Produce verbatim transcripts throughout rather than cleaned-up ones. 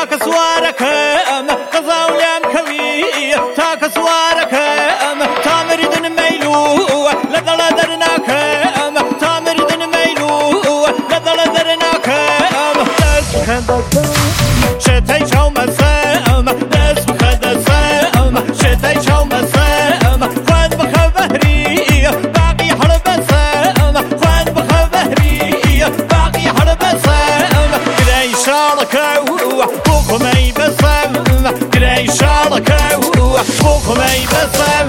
تاکە سوارەکەم قەزا و لێم کەوی تاکە سوارەکەم تامردن مەیلووە لە دەڵە دەرناکەم تامردن مەیلووە لە دەڵە دەرناکەم دەست بکە شێتەی چاومەسەم دەست بکە دەسەم شێتەی چاومەسەم خوێن بخە بەهری باقی هەڵبەسەم خوێن بخە بەهری باقی هەڵبەسەم گرەی شاڵەکە بۆ خۆمەی بەسەم گرەی شاڵەکە بۆ خۆمەی بەسەم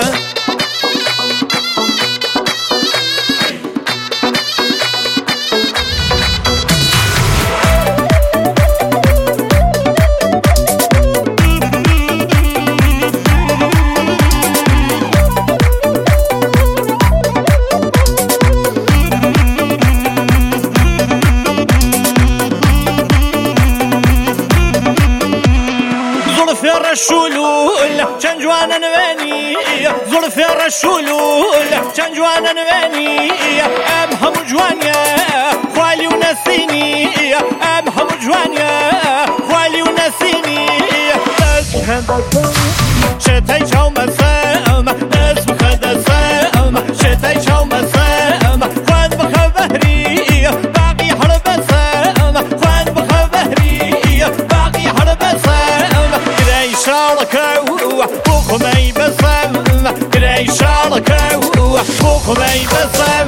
الشلول چەند جوانە نوێنی زوڵفێ ڕەشولول چەند جوانە نوێنی ئەم هەموو جوانیە خوالی و نەسینی ئەم هەموو جوانیە خوالی و نەسینی دەست بکە شێتەی چاومەسەم دەست بکە دەسەم شێتەی چاومەسەم خوێن بخە بەهری باقی هەڵبەسەم خوێن بخە بەهری باقی هەڵبەسەم گرەی شاڵەکە بۆ خۆمەی بەسەم گرەی شاڵەکە بۆ خۆمەی بەسەم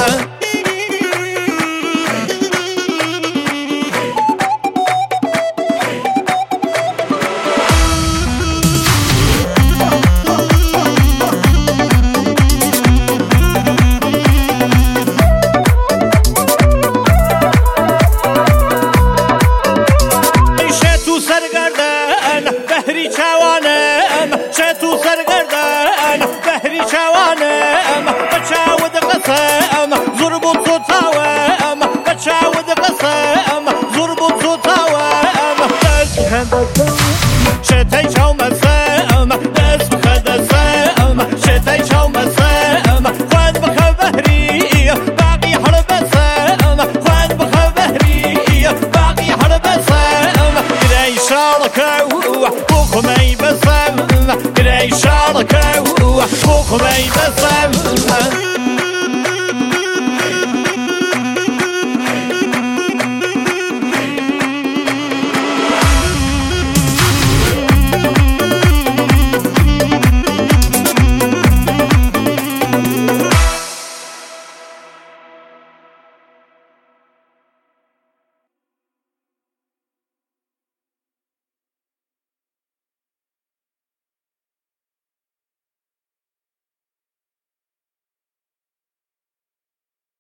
بەهری چاوانم شێت و سەرگەردان بەهری چاوانم بە چاوت قەسەم زۆر بۆ چۆتاوەم بە چاوت قەسەم زۆر بۆ چۆتاوەم دەست بکە شێتەی چاومەسەم دەست بکە دەسەم شێتەی چاومەسەم خوێن بخە بەهری باقی هەڵبەسەم خوێن بخە بەهری باقی هەڵبەسەم گرەی شاڵەکە بۆ خۆمەی بەسەم گرەی شاڵەکە بۆ خۆمەی بەسەم